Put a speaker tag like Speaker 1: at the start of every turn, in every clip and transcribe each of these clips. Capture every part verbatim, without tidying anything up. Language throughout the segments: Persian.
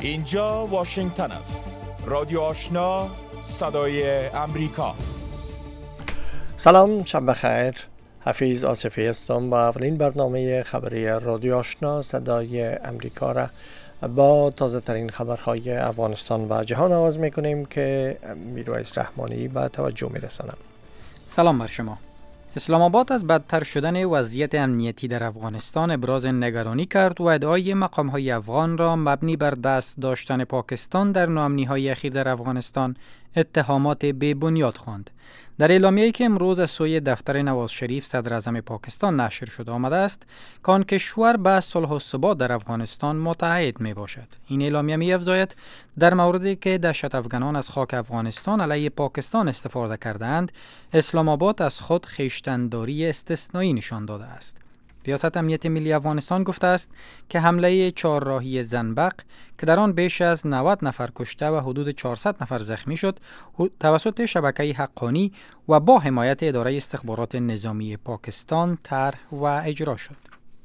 Speaker 1: اینجا واشنگتن است. رادیو آشنا، صدای امریکا.
Speaker 2: سلام، شب بخیر. حفیظ آصفی هستم و اولین برنامه خبری رادیو آشنا صدای امریکا را با تازه ترین خبرهای افغانستان و جهان آغاز میکنیم که میرویس رحمانی به توجه میرسانم.
Speaker 3: سلام بر شما. اسلام آباد از بدتر شدن وضعیت امنیتی در افغانستان ابراز نگرانی کرد و ادعای مقام‌های افغان را مبنی بر دست داشتن پاکستان در ناامنی‌های اخیر در افغانستان اتهامات بی بنیاد خواند. در اعلامیه‌ای که امروز از سوی دفتر نواز شریف صدر اعظم پاکستان نشر شده آمده است که آن کشور به صلح و ثبات در افغانستان متعهد می باشد. این اعلامیه می افزاید در موردی که دهشت افغانان از خاک افغانستان علیه پاکستان استفاده کردند، اسلام آباد از خود خویشتن‌داری استثنایی نشان داده است. ریاست امنیت ملی افغانستان گفته است که حمله چهارراهی زنبق که در آن بیش از نود نفر کشته و حدود چهارصد نفر زخمی شد توسط شبکه حقانی و با حمایت اداره استخبارات نظامی پاکستان طرح و اجرا شد.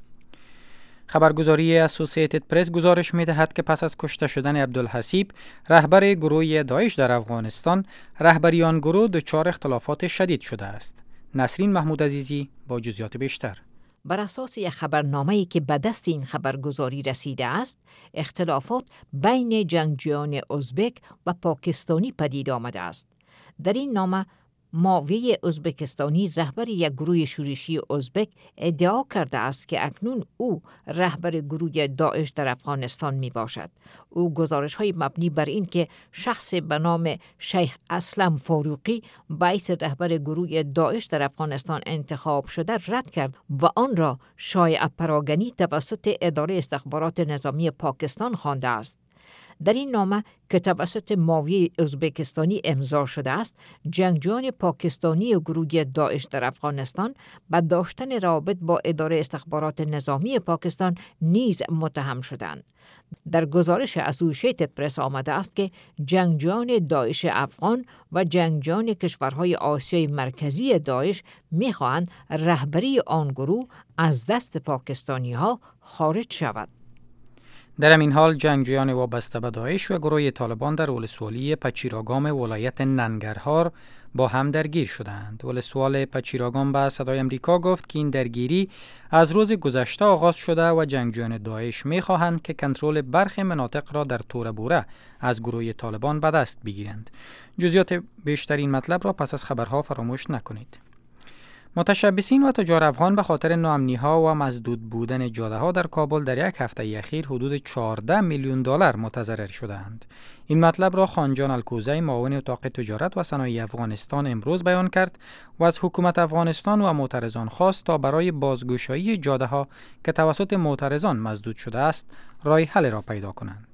Speaker 3: خبرگزاری اسوسییتد پرس گزارش می‌دهد که پس از کشته شدن عبدالحسیب رهبر گروه داعش در افغانستان، رهبری آن گروه دچار اختلافات شدید شده است. نسرین محمود عزیزی با جزئیات بیشتر.
Speaker 4: بر اساس یک خبرنامه‌ای که به دست این خبرگزاری رسیده است، اختلافات بین جنگجویان ازبک و پاکستانی پدید آمده است. در این نامه ماوی ازبکستانی رهبر یک گروه شورشی ازبک ادعا کرده است که اکنون او رهبر گروه داعش در افغانستان می باشد. او گزارش های مبنی بر این که شخص به نام شیخ اسلم فاروقی باعث رهبر گروه داعش در افغانستان انتخاب شده رد کرد و آن را شایعه پراگنی توسط اداره استخبارات نظامی پاکستان خوانده است. در این نامه که توسط ماوی ازبکستانی امضا شده است، جنگجویان پاکستانی و گروه داعش در افغانستان به داشتن روابط با اداره استخبارات نظامی پاکستان نیز متهم شدند. در گزارش اسوسییتد پرس آمده است که جنگجویان داعش افغان و جنگجویان کشورهای آسیای مرکزی داعش می‌خواهند رهبری آن گروه از دست پاکستانی‌ها خارج شود.
Speaker 3: در همین حال جنگجویان وابسته به داعش و گروه طالبان در ولسوالی پچیراگام ولایت ننگرهار با هم درگیر شدند. ولسوال پچیراگام به صدای امریکا گفت که این درگیری از روز گذشته آغاز شده و جنگجویان داعش می‌خواهند که کنترل برخی مناطق را در تور بوره از گروه طالبان به دست بگیرند. جزئیات بیشتر این مطلب را پس از خبرها فراموش نکنید. متشبثین و تجار افغان به خاطر ناامنی‌ها و مسدود بودن جاده‌ها در کابل در یک هفته اخیر حدود چهارده میلیون دلار متضرر شدند. این مطلب را خانجان الکوزی معاون اتاق تجارت و صنایع افغانستان امروز بیان کرد و از حکومت افغانستان و معترضان خواست تا برای بازگشایی جاده‌ها که توسط معترضان مسدود شده است، راه حل را پیدا کنند.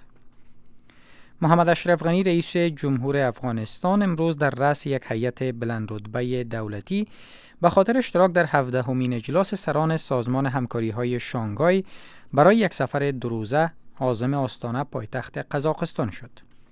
Speaker 3: محمد اشرف غنی رئیس جمهور افغانستان امروز در رأس یک هیئت بلند رتبه دولتی به خاطر اشتراک در هفدهمین اجلاس سران سازمان همکاری‌های شانگهای برای یک سفر دو روزه عازم آستانه پایتخت قزاقستان شد.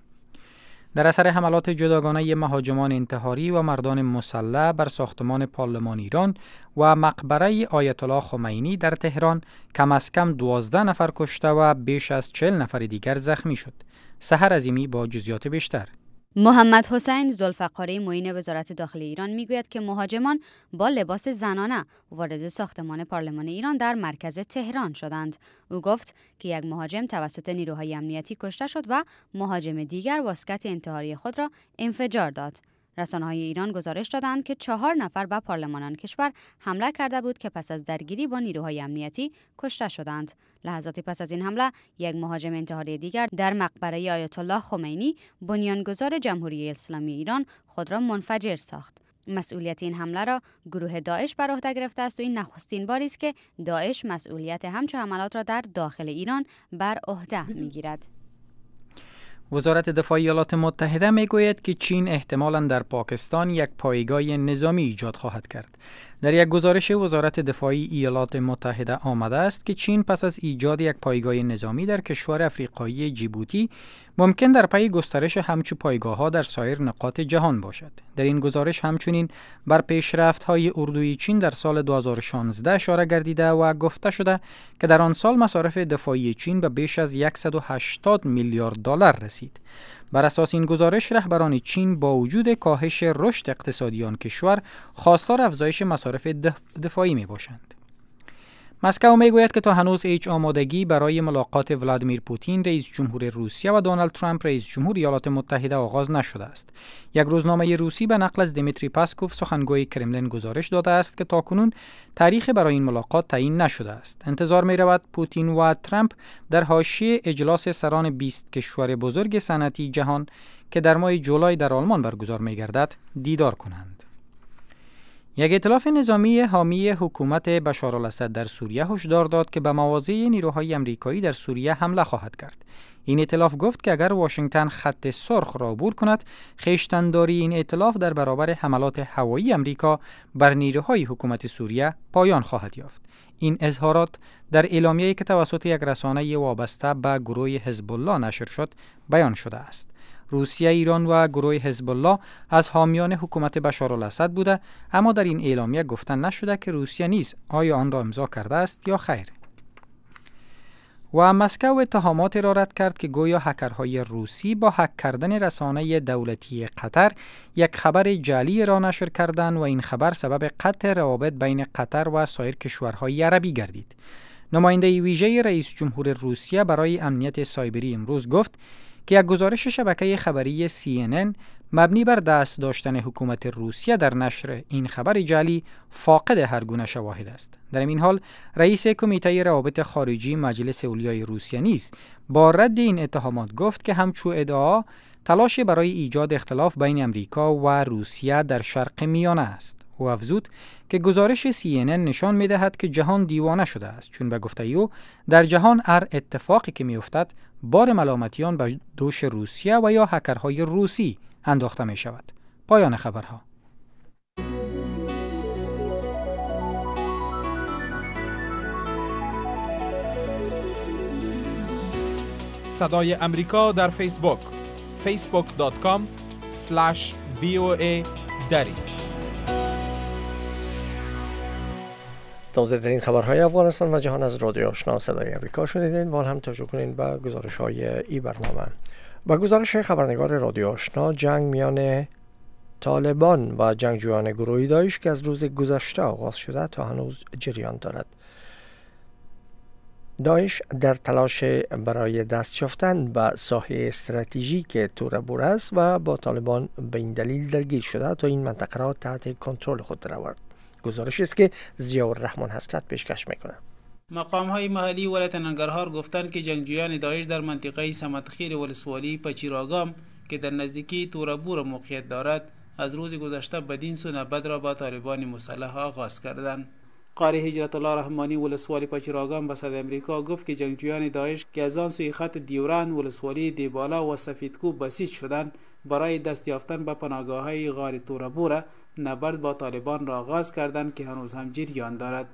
Speaker 3: در اثر حملات جداگانه مهاجمان انتحاری و مردان مسلح بر ساختمان پارلمان ایران و مقبره آیت الله خمینی در تهران کم از کم دوازده نفر کشته و بیش از چهل نفر دیگر زخمی شد. سحر عظیمی با جزئیات بیشتر.
Speaker 5: محمد حسین ذوالفقاری معین وزارت داخلی ایران میگوید که مهاجمان با لباس زنانه وارد ساختمان پارلمان ایران در مرکز تهران شدند. او گفت که یک مهاجم توسط نیروهای امنیتی کشته شد و مهاجم دیگر واسکت انتحاری خود را انفجار داد. رسانه‌های ایران گزارش دادند که چهار نفر به پارلمانان کشور حمله کرده بود که پس از درگیری با نیروهای امنیتی کشته شدند. لحظاتی پس از این حمله یک مهاجم انتحاری دیگر در مقبره آیت الله خمینی بنیانگذار جمهوری اسلامی ایران خود را منفجر ساخت. مسئولیت این حمله را گروه داعش بر عهده گرفته است و این نخستین باری است که داعش مسئولیت همچون حملات را در داخل ایران بر عهده می‌گیرد.
Speaker 3: وزارت دفاع ایالات متحده میگوید که چین احتمالاً در پاکستان یک پایگاه نظامی ایجاد خواهد کرد. در یک گزارش وزارت دفاعی ایالات متحده آمده است که چین پس از ایجاد یک پایگاه نظامی در کشور افریقایی جیبوتی ممکن در پی گسترش همچو پایگاه‌ها در سایر نقاط جهان باشد. در این گزارش همچنین بر پیشرفت‌های اردوی چین در سال دو هزار و شانزده اشاره گردیده و گفته شده که در آن سال مصارف دفاعی چین به بیش از صد و هشتاد میلیارد دلار رسید. بر اساس این گزارش رهبران چین با وجود کاهش رشد اقتصادی آن کشور خواستار افزایش مصارف دفاعی می باشند. مسکو می گوید که تا هنوز هیچ آمادگی برای ملاقات ولادیمیر پوتین رئیس جمهور روسیه و دونالد ترامپ رئیس جمهور ایالات متحده آغاز نشده است. یک روزنامه روسی به نقل از دیمیتری پاسکوف سخنگوی کرملین گزارش داده است که تاکنون تاریخ برای این ملاقات تعیین نشده است. انتظار می رود پوتین و ترامپ در حاشیه اجلاس سران بیست کشور بزرگ صنعتی جهان که در ماه جولای در آلمان برگزار می گردد دیدار کنند. یک ائتلاف نظامی حامی حکومت بشار الاسد در سوریه هشدار داد که به مواضع نیروهای آمریکایی در سوریه حمله خواهد کرد. این ائتلاف گفت که اگر واشنگتن خط سرخ را عبور کند، خویشتن‌داری این ائتلاف در برابر حملات هوایی آمریکا بر نیروهای حکومت سوریه پایان خواهد یافت. این اظهارات در اعلامیه‌ای که توسط یک رسانه وابسته به گروه حزب الله نشر شد بیان شده است. روسیه، ایران و گروه حزب الله از حامیان حکومت بشار الاسد بوده، اما در این اعلامیه گفته نشده که روسیه نیز آیا آن را امضا کرده است یا خیر. و مسکو اتهامات را رد کرد که گویا هکرهای روسی با هک کردن رسانه دولتی قطر یک خبر جعلی را نشر کردند و این خبر سبب قطع روابط بین قطر و سایر کشورهای عربی گردید. نماینده ویژه رئیس جمهور روسیه برای امنیت سایبری امروز گفت که یک گزارش شبکه خبری سی ان ان مبنی بر دست داشتن حکومت روسیه در نشر این خبر جعلی فاقد هر گونه شواهد است. در این حال رئیس کمیته روابط خارجی مجلس اولیای روسیه نیز با رد این اتهامات گفت که همچو ادعا تلاش برای ایجاد اختلاف بین امریکا و روسیه در شرق میانه است. او افزود که گزارش سی ان ان نشان می‌دهد که جهان دیوانه شده است، چون به گفته او در جهان هر اتفاقی که می‌افتد بار ملامتیان به دوش روسیه و یا هکرهای روسی انداخته می شود. پایان خبرها.
Speaker 1: صدای امریکا در فیسبوک فیسبوک دات کام اسلش وی او ای دری.
Speaker 2: تازه ترین خبرهای افغانستان و جهان از رادیو آشنا صدای امریکا شنیدین. وال هم توجه کنین به گزارش های ای برنامه. با گزارش خبرنگار رادیو آشنا، جنگ میان طالبان و جنگجویان گروه داعش که از روز گذشته آغاز شده تا هنوز جریان دارد. داعش در تلاش برای دست یافتن به ساحه استراتژیک تور بور است و با طالبان به این دلیل درگیر شده تا این منطقه را تحت کنترل خود درآورد. گزارشی است که ضیاءالرحمن حسرت پیشکش میکنه.
Speaker 6: مقام‌های محلی ولایت ننگرهار گفتند که جنگجویان داعش در منطقه سمتخیر ولسوالی پچیراگام که در نزدیکی تورابور موقعیت دارد از روز گذشته بدین سو نبرد را با طالبان مسلح آغاز کردند. قاری هجرت الله رحمانی ولسوالی پچیراگام به صدای امریکا گفت که جنگجویان داعش که از آن سوی خط دیوران ولسوالی دیبالا و سفیدکوب بسیج شدند برای دست یافتن به پناهگاه‌های غار تورابور نبرد با طالبان را آغاز کردند که هنوز هم جریان دارد.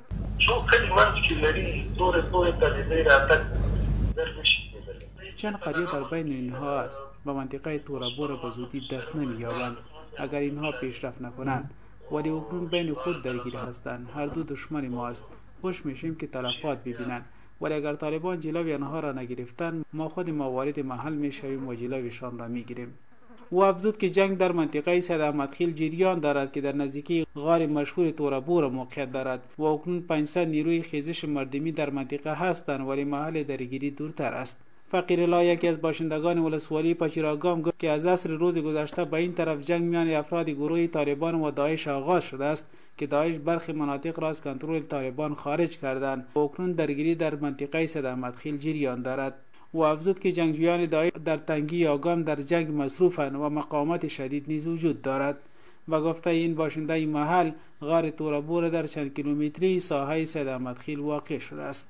Speaker 6: چند قریه در بین اینها است. به منطقه تورابور به زودی دست نمی‌یابند اگر اینها پیشرفت نکنند، ولی اکنون بین خود درگیر هستند. هر دو دشمن ما است. خوش میشیم که تلفات ببینند، ولی اگر طالبان جلوی آنها را نگرفتند ما خود ما وارد محل میشویم و جلویشان را میگیریم. او افزود که جنگ در منطقه سید احمدخیل جریان دارد که در نزدیکی غار مشهور تورابور موقعیت دارد و اکنون پانصد نیروی خیزش مردمی در منطقه هستند، ولی محل درگیری دورتر است. فقیر الله یکی از باشندگان ولسوالی پچیراگام گفت که از عصر روز گذشته به این طرف جنگ میان افراد گروه طالبان و داعش آغاز شده است که داعش برخی مناطق را از کنترل طالبان خارج کردند و اکنون درگیری در منطقه سید احمدخیل جریان دارد. و افزود که جنگجویان داعش در تنگی آگام در جنگ مصروفند و مقاومت شدید نیز وجود دارد. و گفته این باشنده این محل غار تورابور در چند کیلومتری ساحه سید احمدخیل واقع شده است.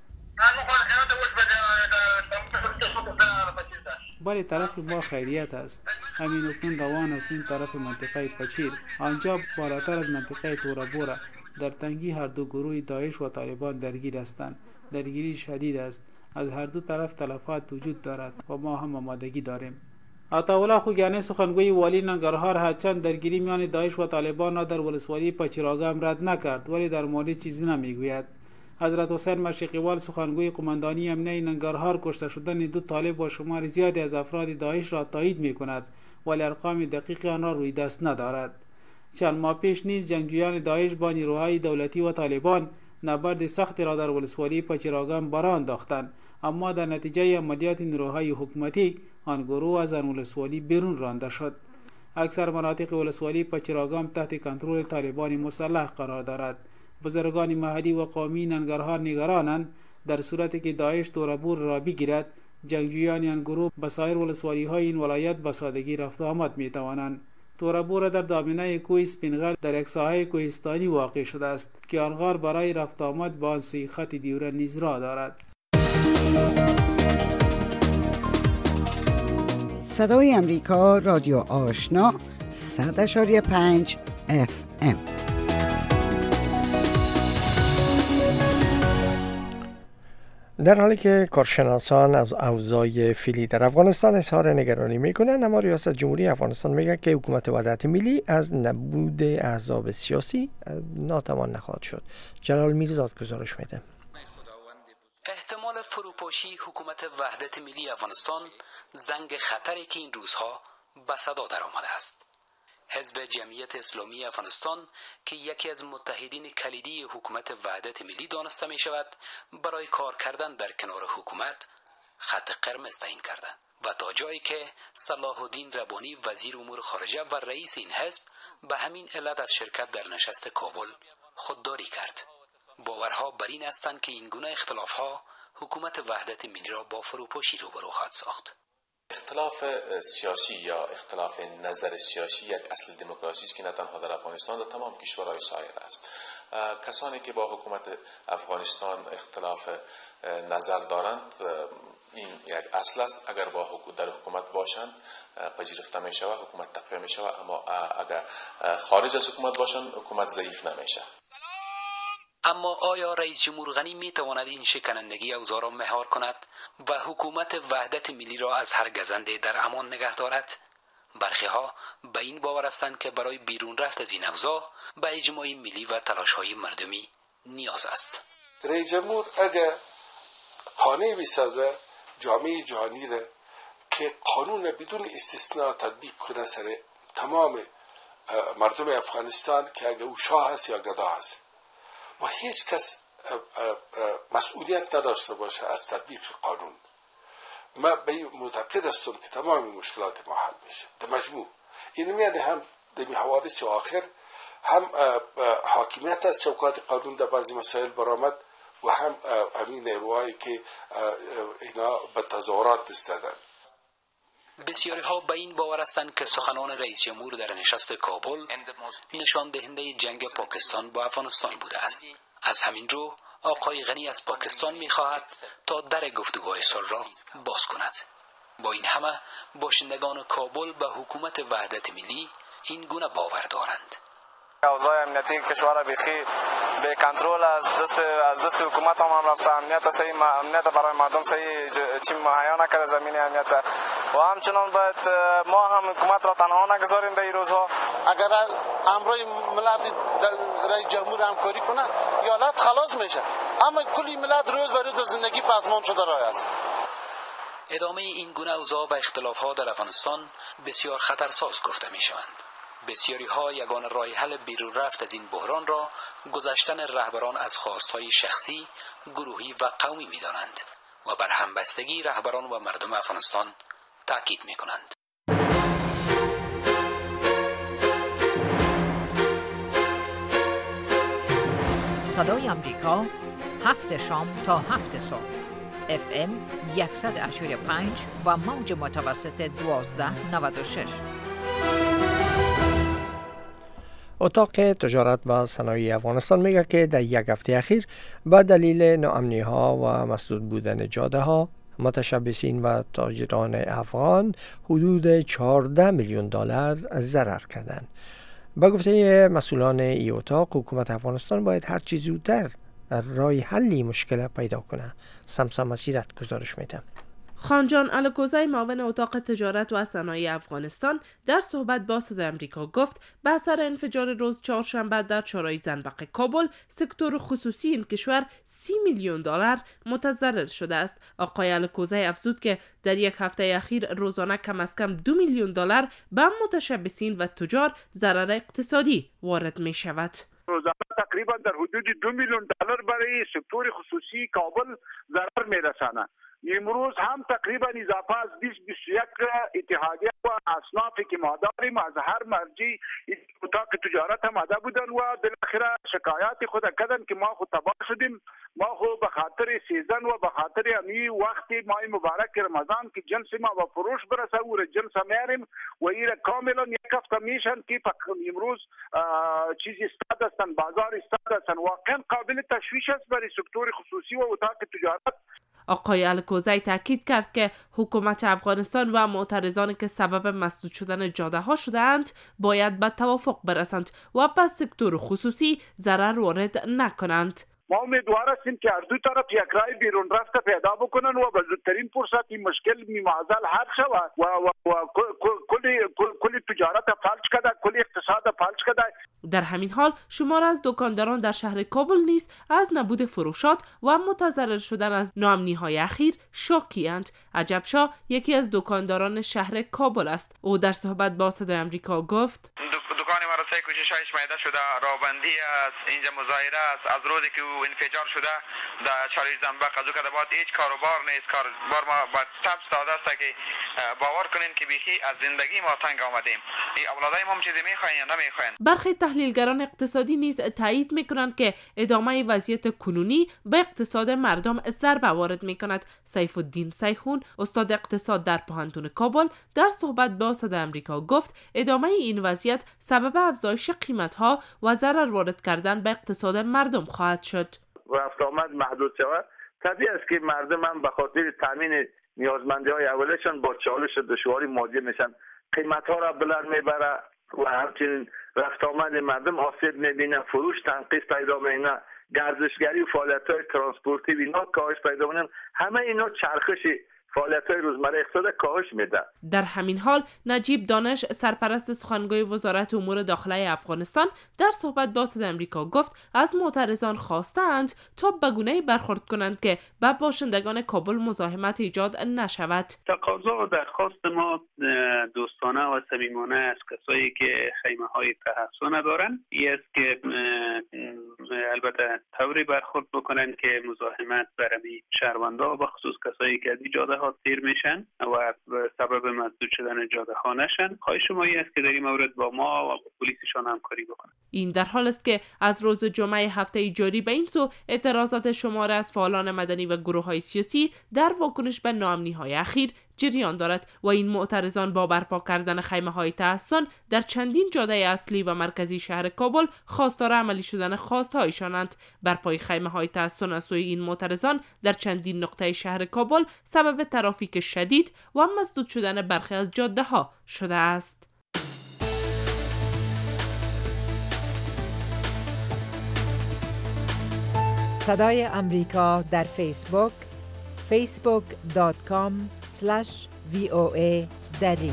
Speaker 6: بله طرف ما خیریت است. همین اکنون روان است این طرف منطقه پچیر. آنجا بالاتر از منطقه تورابور در تنگی هر دو گروه داعش و طالبان درگیر هستند. درگیری شدید است. از هر دو طرف تلفات وجود دارد و ما هم آمادگی داریم. عطاالله خوگیانی سخنگوی والی ننگرهار هرچند درگیری میان داعش و طالبان را در ولسوالی پچیراگام رد نکرد، ولی در مورد چیزی نمیگوید. حضرت حسین مشرقیوال سخنگوی قماندانی امنیه ننگرهار کشته شدن دو طالب و شمار زیادی از افراد داعش را تایید میکند، ولی ارقام دقیق آن را روی دست ندارد. چند ماه پیش نیز جنگجویان داعش با نیروهای دولتی و طالبان نبرد سختی را در ولسوالی پچیراگام برآ انداختند، اما در نتیجه عملیات نیروهای حکومتی آن گروه از آن ولسوالی بیرون رانده شد. اکثر مناطق ولسوالی پچیراگام تحت کنترل طالبان مسلح قرار دارد. بزرگان محلی و قومی ننگرهار نگرانند در صورتی که داعش تورابور را بگیرد، جنگجویان آن گروه به سایر ولسوالی های این ولایت به سادگی رفت و آمد می توانند. تورابور در دامنه کوه سپینغل در یک ساحه کوهستانی واقع شده است که آن غار برای رفت آمد به آن سوی خط دیوره نیز راه دارد.
Speaker 7: صدای امریکا، رادیو آشنا، صد اشاری پنج اف ام.
Speaker 2: در حالی که کارشناسان از اوضاع فعلی در افغانستان اظهار نگرانی میکنند، اما ریاست جمهوری افغانستان میگه که حکومت وحدت ملی از نبود احزاب سیاسی ناتوان نخواهد شد. جلال میرزاد گزارش میده.
Speaker 8: احتمال فروپاشی حکومت وحدت ملی افغانستان زنگ خطری که این روزها به صدا در آمده است. حزب جمعیت اسلامی افغانستان که یکی از متحدین کلیدی حکومت وحدت ملی دانسته می شود، برای کار کردن در کنار حکومت خط قرمز تعیین کرده و تا جایی که صلاح الدین ربانی وزیر امور خارجه و رئیس این حزب به همین علت از شرکت در نشست کابل خودداری کرد. باورها بر این هستند که این گونه اختلافها حکومت وحدت ملی را با فروپاشی روبرو خواهد ساخت.
Speaker 9: اختلاف سیاسی یا اختلاف نظر سیاسی یک اصل دموکراسی است که نه تنها در افغانستان، در تمام کشورهای سایر است. کسانی که با حکومت افغانستان اختلاف نظر دارند، این یک اصل است. اگر با حکومت در حکومت باشند پذیرفته می شود، حکومت تقویه می شود، اما اگر خارج از حکومت باشند حکومت ضعیف نمیشه.
Speaker 8: اما آیا رئیس جمهور غنی می تواند این شکنندگی اوضاع را مهار کند و حکومت وحدت ملی را از هر گزنده در امان نگه دارد؟ برخی ها به این باور هستند که برای بیرون رفت از این اوضاع به اجماع ملی و تلاش های مردمی نیاز است.
Speaker 10: رئیس جمهور اگر قانون بسازه جامعه جهانی را که قانون بدون استثناء تطبیق کنه سر تمام مردم افغانستان، که اگر او شاه هست یا گدا هست و هیچ کس مسئولیت نداشته باشه از تطبیق قانون، من به این معتقد هستم که تمام مشکلات ما حل میشه. در مجموع این میاد هم در حوادث آخر هم حاکمیت از چوکات قانون در بعضی مسائل برآمد و هم همین نیروهایی که اینا به تظاهرات دستدن.
Speaker 8: بسیاری ها به این باور هستند که سخنان رئیس جمهور در نشست کابل نشان دهنده جنگ پاکستان با افغانستان بوده است. از همین رو آقای غنی از پاکستان می خواهد تا در گفتگوهای صلح را باز کند. با این همه باشندگان کابل به حکومت وحدت ملی این گونه باور دارند.
Speaker 11: اوضاع امنیتی کشور بیخی به کنترل از دست از دست حکومت هم, هم رفته. امنیت صحیح امنیت برای مردم صحیح چی مهیا نکرده زمین امنیت و همچنان باید ما هم حکومت را تنها نگذاریم در این روزها.
Speaker 12: اگر امروی ملت رئیس جمهور همکاری کنه ایالت خلاص میشه، اما کلی ملت روز به روز زندگی پسماند شده راه است.
Speaker 8: ادامه این گونه اوضاع و اختلافات در افغانستان بسیار خطرساز گفته می شوند. بسیاری ها یگانه راه حل بیرون رفت از این بحران را گذشتن رهبران از خواستهای شخصی، گروهی و قومی می دانند و بر همبستگی رهبران و مردم افغانستان تاکید می کنند.
Speaker 4: صدای امریکا، هفت شام تا هفت صبح، اف ام صد و پنج و موج متوسط دوازده نود و شش.
Speaker 2: اتاق تجارت و صنایع افغانستان میگه که در یک هفته اخیر به دلیل ناامنی ها و مسدود بودن جاده ها، متشبثین و تاجران افغان حدود چهارده میلیون دلار ضرر کردند. با گفته مسئولان ای اتاق، حکومت افغانستان باید هر چه زودتر راه حلی مشکل پیدا کنه. سمسا مسیرت گزارش میده.
Speaker 13: خانجان الکوزی، معاون اتاق تجارت و صنایع افغانستان، در صحبت با صدای آمریکا گفت به اثر انفجار روز چهارشنبه در چهارراه زنبق کابل، سکتور خصوصی این کشور سی میلیون دلار متضرر شده است. آقای الکوزی افزود که در یک هفته اخیر روزانه کم از کم دو میلیون دلار به متشبثین و تجار ضرر اقتصادی وارد می شود.
Speaker 14: روزانه تقریبا در حدود دو میلیون دلار برای سکتور خصوصی کابل ضرر می رسانه. امروز هم تقریبا اضافه از بیست تا بیست و یک اتحادیه و اصنافی که ما داریم از هر مرجع اتاق تجارت آمده بودن و بالاخره شکایات خود کردن که ما خود تباه شدیم. ما خود به خاطر سیزن و به خاطر امی وقتی ماه مبارک رمضان که جنس ما به فروش برسه و جنس میاریم و این کاملا یک هفته میشن که امروز چیزی استاد هستن، بازار استاد هستن. واقعا قابل تشویش است برای سکتور خصوصی و اتاق تجارت.
Speaker 13: آقای الکوزی تاکید کرد که حکومت افغانستان و معترضانی که سبب مسدود شدن جاده ها شدند باید به توافق برسند و به سکتور خصوصی ضرر وارد نکنند.
Speaker 14: ما امیدوار هستیم که هر دو طرف یک رای بیرون رفته پیدا بکنن و به زودترین فرصت این مشکل میمازل حل شود و, و, و کلی کلی تجارت فلج کرده، کلی اقتصاد فلج کرده.
Speaker 13: در همین حال شمار از دکانداران در شهر کابل نیز از نبود فروشات و متضرر شدن از ناامنی‌های اخیر شاکی‌اند. عجب شاه یکی از دکانداران شهر کابل است. او در صحبت با صدای آمریکا گفت:
Speaker 15: دکان ما را سه کوچش‌هایش میده شده، رابندی است، اینجا مظاهره است. از روزی که او انفجار شده در چهارراه زنبق از او که بعد هیچ کاروبار نیست. کاروبار ما با تب ساده است که باور کنین که بیخی از زندگی ما تنگ آمدیم. این اولادای ما چیزی میخواین یا نمیخواین.
Speaker 13: برخی تحلیلگران اقتصادی نیز تایید میکنند که ادامه وضعیت کنونی به اقتصاد مردم ضربه وارد میکند. سیف الدین سیحون، استاد اقتصاد در پوهنتون کابل، در صحبت با صدای آمریکا گفت ادامه این وضعیت سبب افزایش قیمت‌ها و ضرر وارد کردن به اقتصاد مردم خواهد شد.
Speaker 16: رفت آمد محدود شود، طبیعی است که مردم هم به خاطر تامین نیازمندی‌های اولشان با چالش دشواری مواجه میشن، قیمت‌ها را بلند میبره و همچنین رفت آمد مردم آسیب میبینه، فروش تنقیص پیدا می‌کنه، گردشگری و فعالیت‌های ترانسپورتی اینا کاهش پیدا می‌کنن. همه اینا چرخش فعالیت‌های روزمره اقتصاد کاهش میده.
Speaker 13: در همین حال نجیب دانش، سرپرست سخنگوی وزارت امور داخلی افغانستان، در صحبت با صدای آمریکا گفت از معترضان خواستند تا به گونه‌ای برخورد کنند که به باشندگان کابل مزاحمت ایجاد نشود.
Speaker 17: تقاضا و درخواست ما دوستانه و صمیمانه از کسایی که خیمه‌های تحصن ندارند این است که البته طوری برخورد بکنند که مزاحمت برای شهروندان و بخصوص کسایی که از جاده ها سیر میشن و سبب مسدود شدن جاده ها نشن. خواهش ما این است که در این مورد با ما و با پلیسشان همکاری بکنن.
Speaker 13: این در حال است که از روز جمعه هفته جاری به این سو اعتراضات شمار از فعالان مدنی و گروه های سیاسی در واکنش به ناامنی های اخیر جریان دارد و این معترضان با برپا کردن خیمه های تحصن در چندین جاده اصلی و مرکزی شهر کابل خواستار عملی شدن خواستهایشانند. برپای خیمه های تحصن از سوی این معترضان در چندین نقطه شهر کابل سبب ترافیک شدید و مسدود شدن برخی از جاده ها شده است.
Speaker 18: صدای امریکا در فیسبوک فیسبوک دات کام اسلش وی او ای دری.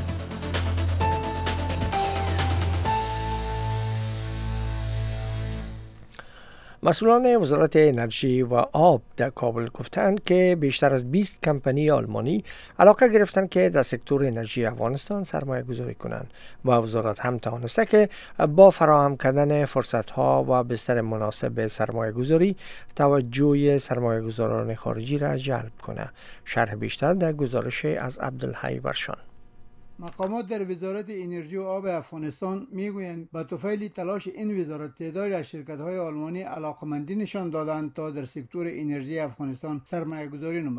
Speaker 2: مسئولان وزارت انرژی و آب در کابل گفتند که بیشتر از بیست کمپانی آلمانی علاقه گرفتند که در سکتور انرژی افغانستان سرمایه گذاری کنند و وزارت هم توانسته که با فراهم کردن فرصتها و بستر مناسب سرمایه گذاری توجه سرمایه گذاران خارجی را جلب کنه. شرح بیشتر در گزارش از عبدالحی ورشان.
Speaker 19: مقامات در وزارت انرژی و آب افغانستان میگویند به طفیل تلاش این وزارت تعدادی از شرکت‌های آلمانی علاقمندی نشان دادند تا در سکتور انرژی افغانستان سرمایه‌گذاری نمایند.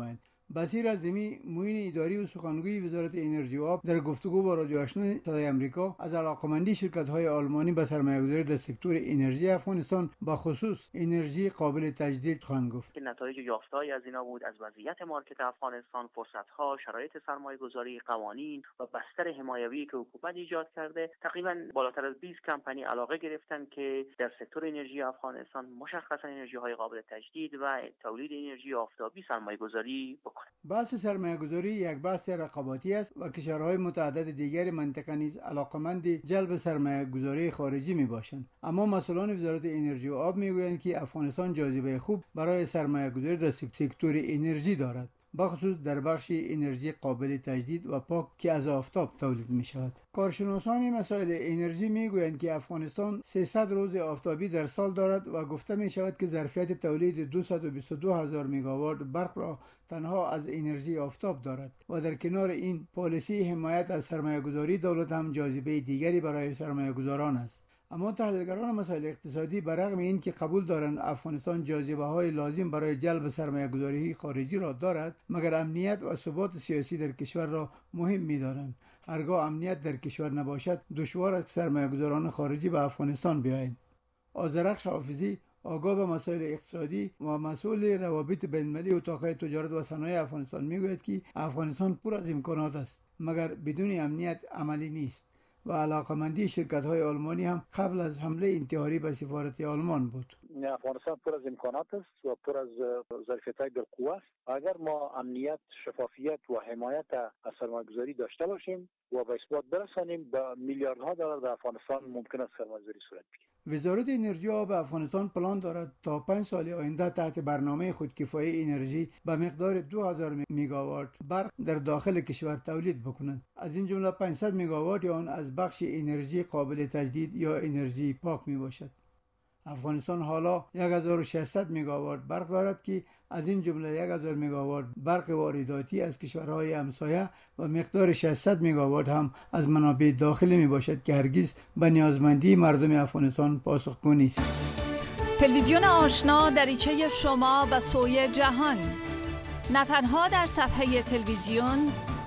Speaker 19: بصیر عظیمی معین اداری و سخنگوی وزارت انرژی و آب در گفتگو با رادیو آشنا صدای آمریکا از علاقمندی شرکت‌های آلمانی به سرمایه‌گذاری در سکتور انرژی افغانستان با خصوص انرژی قابل تجدید خواهند گفت.
Speaker 20: نتایج یافته‌ای از اینا بود از وضعیت مارکت افغانستان، فرصت‌ها، شرایط سرمایه‌گذاری، قوانین و بستر حمایوی که حکومت ایجاد کرده. تقریباً بالاتر از بیست کمپانی علاقه گرفتن که در سکتور انرژی افغانستان مشخصاً انرژی‌های قابل تجدید و تولید انرژی آفتابی سرمایه‌گذاری بکنند.
Speaker 19: بحث سرمایه‌گذاری یک بحث رقابتی است و کشورهای متعدد دیگر منطقه نیز علاقمند جلب سرمایه‌گذاری خارجی میباشند. اما مسئولان وزارت انرژی و آب میگویند که افغانستان جاذبه خوب برای سرمایه‌گذاری در سکتور انرژی دارد، بخصوص در بخش انرژی قابل تجدید و پاک که از آفتاب تولید می شود. کارشناسان مسائل انرژی می گویند که افغانستان سیصد روز آفتابی در سال دارد و گفته می شود که ظرفیت تولید دویست و بیست و دو هزار مگاوات برق را تنها از انرژی آفتاب دارد و در کنار این پالیسی حمایت از سرمایه‌گذاری دولت هم جاذبه دیگری برای سرمایه‌گذاران است. اما تحلیلگران مسائل اقتصادی برغم این که قبول دارند افغانستان جاذبه های لازم برای جلب سرمایه‌گذاری خارجی را دارد، مگر امنیت و ثبات سیاسی در کشور را مهم می‌دانند. هرگاه امنیت در کشور نباشد دشوار است سرمایه‌گذاران خارجی به افغانستان بیایند. آذرخش حافظی آگاه به مسائل اقتصادی و مسئول روابط بین‌المللی اتاق تجارت و صنایع افغانستان میگوید که افغانستان پر از امکانات است مگر بدون امنیت عملی نیست و علاقمندی شرکت‌های آلمانی هم قبل از حمله انتحاری به سفارت آلمان بود.
Speaker 21: افغانستان پر از امکانات است و پر از ظرفیت‌های بالقوه است. اگر ما امنیت، شفافیت و حمایت از سرمایه‌گذاری داشته باشیم و به اثبات برسانیم، با میلیاردها دلار در افغانستان ممکن است سرمایه‌گذاری صورت بگیرد.
Speaker 19: وزارت انرژی و آب افغانستان پلان دارد تا پنج سال آینده تحت برنامه خودکفایی انرژی به مقدار دو هزار مگاوات برق در داخل کشور تولید بکند. از این جمله پانصد مگاوات آن از بخش انرژی قابل تجدید یا انرژی پاک می باشد. افغانستان حالا یک هزار و ششصد مگاوات برق دارد که از این جمله یک هزار مگاوات برق وارداتی از کشورهای همسایه و مقدار ششصد مگاوات هم از منابع داخلی می باشد که هرگز به نیازمندی مردم افغانستان پاسخگو نیست.
Speaker 22: تلویزیون آشنا دریچه شما به سوی جهان، نه تنها در صفحه تلویزیون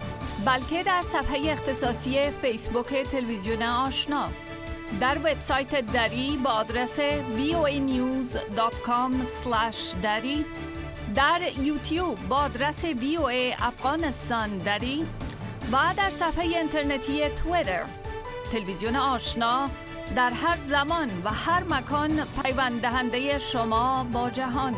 Speaker 22: بلکه در صفحه اختصاصی فیسبوک تلویزیون آشنا، در وبسایت دری با آدرس وی او ای نیوز دات کام اسلش دری، در یوتیوب با آدرس وی او ای افغانستان دری و در صفحه اینترنتی توییتر. تلویزیون آشنا در هر زمان و هر مکان پیوند دهنده شما با جهان.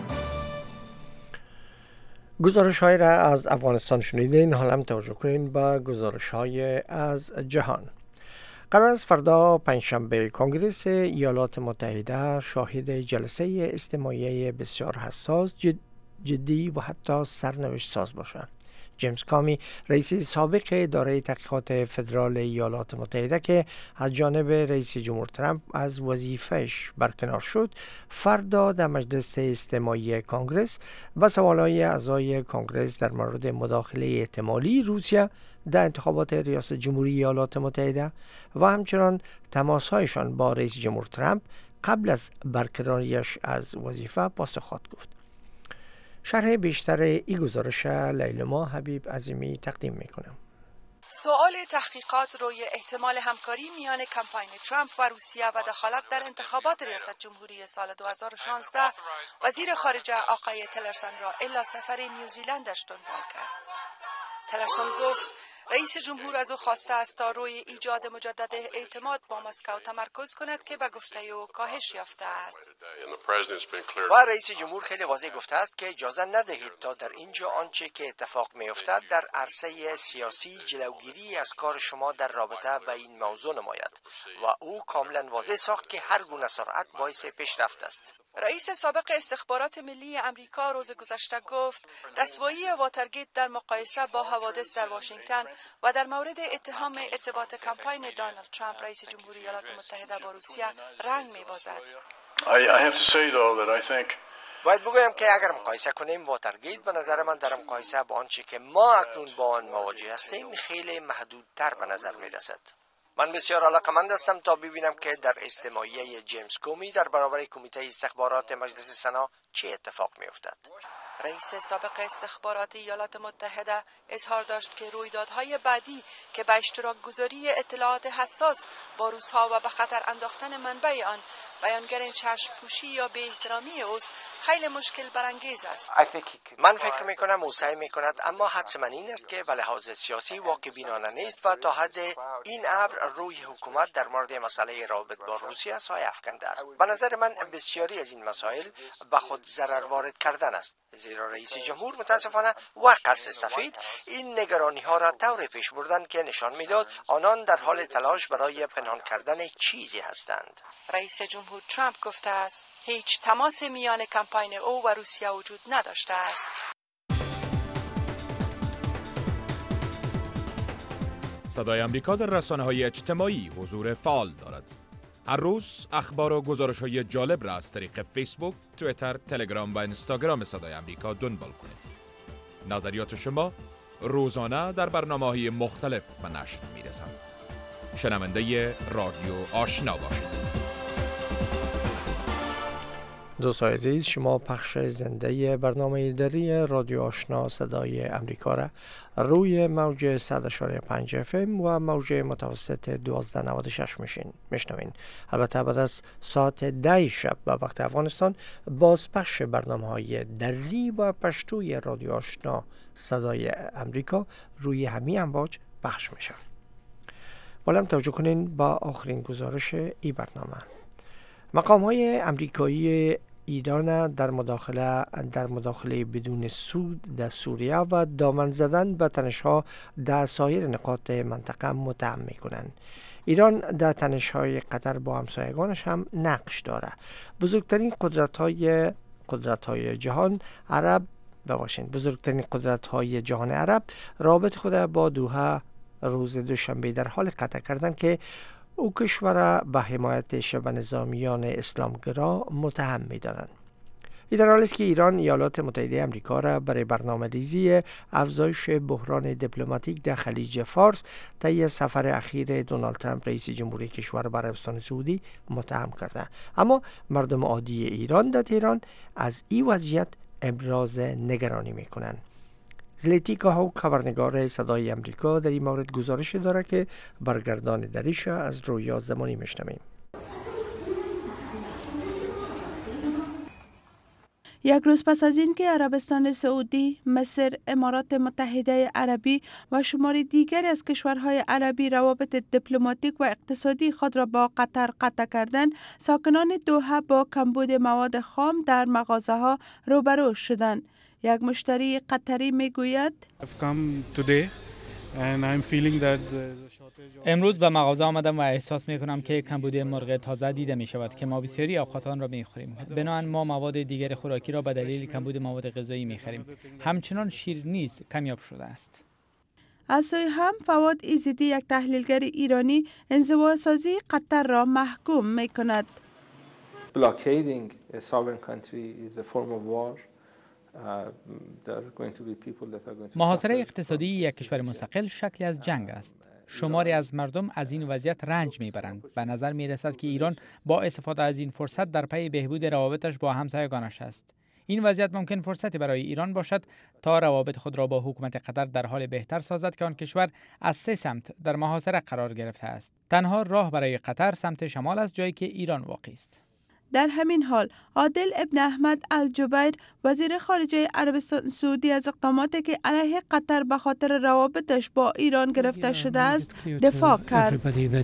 Speaker 2: گزارش های را از افغانستان شنیدین. حالا هم توجه کنین به گزارش های از جهان. قرار است فردا پنجشنبه کنگره ایالات متحده شاهد جلسه استماعی بسیار حساس، جد جدی و حتی سرنوشت ساز باشد. جیمز کامی، رئیس سابق اداره تحقیقات فدرال ایالات متحده که از جانب رئیس جمهور ترامپ از وظیفه‌اش برکنار شد، فردا در مجلس استماعی کنگره و سوالهای اعضای کنگره در مورد مداخله احتمالی روسیه در انتخابات ریاست جمهوری ایالات متحده و همچنان تماسهایشان با رئیس جمهور ترامپ قبل از برکناریش از وظیفه پاسخ خواهد گفت. شرح بیشتر این گزارش لیلما حبیب عظیمی تقدیم میکنم.
Speaker 23: سوال تحقیقات روی احتمال همکاری میان کمپاین ترامپ و روسیه و دخالت در انتخابات ریاست جمهوری سال دو هزار و شانزده وزیر خارجه آقای تلرسون را الا سفر نیوزیلندش دنبال کرد. تلرسون گفت رئیس جمهور از او خواسته است تا روی ایجاد مجدد اعتماد با مسکو تمرکز کند که به گفته او کاهش یافته است.
Speaker 2: و رئیس جمهور خیلی واضح گفته است که اجازه ندهید تا در اینجا آنچه که اتفاق می‌افتد در عرصه سیاسی جلوگیری از کار شما در رابطه با این موضوع نماید و او کاملا واضح ساخت که هر گونه سرعت باعث پیشرفت است.
Speaker 23: رئیس سابق استخبارات ملی امریکا روز گذشته گفت رسوایی واترگیت در مقایسه با حوادث در واشنگتن و در مورد اتهام ارتباط کمپاین دونالد ترامپ رئیس جمهوری ایالات متحده با روسیه رنگ می‌بازد.
Speaker 2: باید بگویم که اگر مقایسه کنیم واترگیت به نظر من در مقایسه با آنچه که ما اکنون با آن مواجه هستیم خیلی محدودتر به نظر می‌رسد. من بسیار علاقمند هستم تا ببینم که در استماعیه جیمز کومی در برابر کمیته استخبارات مجلس سنا چه اتفاق می افتد.
Speaker 23: رئیس سابق استخبارات ایالات متحده اظهار داشت که رویدادهای بعدی که به اشتراک گذاری اطلاعات حساس با روس‌ها و به خطر انداختن منبع آن بیانگر چشم پوشی یا به احترامی اوست خیلی مشکل برانگیز است.
Speaker 2: من فکر می کنم او سعی می کند، اما حدس من این است که به لحاظ سیاسی واقع بینانه نیست و تا حد این امر روی حکومت در مورد مسئله رابط با روسیه سایه افکنده است. به نظر من بسیاری از این مسائل به خود ضرر وارد کردن است، زیرا رئیس جمهور متاسفانه و قصد سفید این نگرانی ها را طور پیش بردند که نشان میداد آنان در حال تلاش برای پنهان کردن چیزی هستند.
Speaker 23: رئیس جمهور ترامپ گفته است هیچ تماس میان کمپاین او و روسیه وجود نداشته است.
Speaker 1: صدای آمریکا در رسانه‌های اجتماعی حضور فعال دارد. هر روز اخبار و گزارش‌های جالب را از طریق فیسبوک، توییتر، تلگرام و اینستاگرام صدای آمریکا دنبال کنید. نظریات شما روزانه در برنامه‌های مختلف به نشر می‌رسند. شنونده رادیو آشنا باشید.
Speaker 2: دوستان عزیز، شما پخش زنده برنامه دری رادیو آشنا صدای امریکا را روی موج صد و پنج اف ام و موج متوسط دوازده نود و شش میشین میشنوین. البته بعد از ساعت ده شب به وقت افغانستان بازپخش برنامه های دری و پشتوی رادیو آشنا صدای امریکا روی همین امواج پخش میشه. حالا توجه کنین با آخرین گزارش این برنامه. مقام های امریکایی ایران در مداخله در مداخله بدون سود در سوریه و دامن زدن به تنش‌ها در سایر نقاط منطقه متهم می‌کنند. ایران در تنش‌های قطر با همسایگانش هم نقش داره. بزرگترین قدرت‌های قدرت‌های جهان عرب بباشند بزرگترین قدرت‌های جهان عرب رابط خود با دوحه روز دوشنبه در حال قطع کردن که او کشور به حمایت شبه نظامیان اسلامگرا متهم می‌دانند. این در حالی است که ایران ایالات متحده آمریکا را برای برنامه‌ریزی افزایش بحران دیپلماتیک در خلیج فارس طی سفر اخیر دونالد ترامپ رئیس جمهوری کشور به عربستان سعودی متهم کرده، اما مردم عادی ایران در تهران از این وضعیت ابراز نگرانی می‌کنند. زلیتیکا هاو خبرنگار صدای امریکا در این مورد گزارش داره که برگردان دریش از رویا زمانی میشنویم.
Speaker 3: یک روز پس از این که عربستان سعودی، مصر، امارات متحده عربی و شماری دیگری از کشورهای عربی روابط دیپلماتیک و اقتصادی خود را با قطر قطع کردند، ساکنان دوحه با کمبود مواد خام در مغازه‌ها روبرو شدند. یک مشتری قطری میگوید
Speaker 5: امروز به مغازه آمدم و احساس می کنم که کمبود مرغ تازه دیده می شود که ما بسیاری اوقات آن را می خوریم. بنابراین ما مواد دیگر خوراکی را به دلیل کمبود مواد غذایی می خریم. همچنان شیر نیز کمیاب شده است.
Speaker 3: از سوی هم فواد ایزدی، یک تحلیلگر ایرانی، انزوا سازی قطر را محکوم می کند.
Speaker 24: Blockading a sovereign country is a form of war.
Speaker 5: محاصره اقتصادی یک کشور مستقل شکلی از جنگ است. شماری از مردم از این وضعیت رنج میبرند. به نظر می رسد که ایران با استفاده از این فرصت در پی بهبود روابطش با همسایگانش است. این وضعیت ممکن فرصتی برای ایران باشد تا روابط خود را با حکومت قطر در حال بهتر سازد که آن کشور از سه سمت در محاصره قرار گرفته است. تنها راه برای قطر سمت شمال است، جایی که ایران واقع است.
Speaker 3: در همین حال عادل ابن احمد الجبیر، وزیر خارجه عربستان سعودی، از اقداماتی که علیه قطر به خاطر روابطش با ایران گرفته شده است دفاع کرد.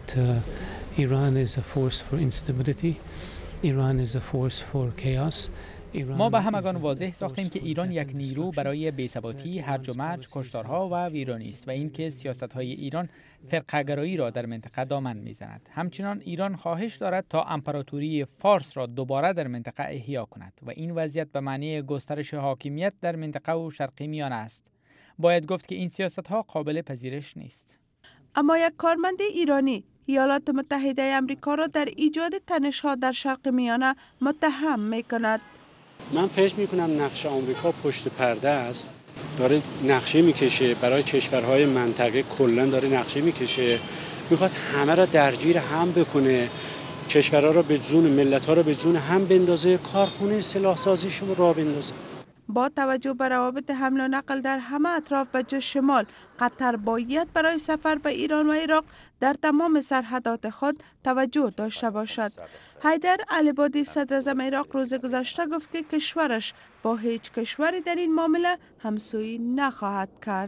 Speaker 5: ما به همگان واضح ساختیم که ایران یک نیرو برای بی‌ثباتی، هرج و مرج، کشتارها و ویرانی است و اینکه سیاست‌های ایران فرقه‌گرایی را در منطقه دامن می‌زند. همچنین ایران خواهش دارد تا امپراتوری فارس را دوباره در منطقه احیا کند و این وضعیت به معنی گسترش حاکمیت در منطقه و شرق میانه است. باید گفت که این سیاست‌ها قابل پذیرش نیست.
Speaker 3: اما یک کارمند ایرانی ایالات متحده آمریکا را در ایجاد تنش‌ها در شرق میانه متهم می‌کند.
Speaker 25: من فکر میکنم نقش آمریکا پشت پرده است، داره نقشه میکشه برای کشورهای منطقه، کلا داره نقشه میکشه، میخواد همه را درگیر هم بکنه، کشورها را به جون، ملت‌ها را به جون هم بندازه، کارخونه سلاح سازیش رو راه بندازه.
Speaker 3: با توجه به روابط حمل و نقل در همه اطراف به جز شمال، قطر باید برای سفر به ایران و عراق در تمام سرحدات خود توجه داشته باشد. حیدر العبادی صدر اعظم عراق روز گذشته گفت که کشورش با هیچ کشوری در این معامله همسویی نخواهد کرد.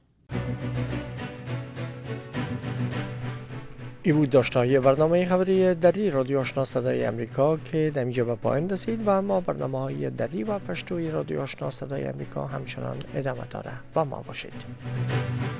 Speaker 2: ای بود داشته‌های برنامه خبری دری رادیو آشنا صدای امریکا که در اینجا به پایان رسید و ما برنامه‌های دری و پشتوی رادیو آشنا صدای امریکا همچنان ادامه داره. با ما باشید.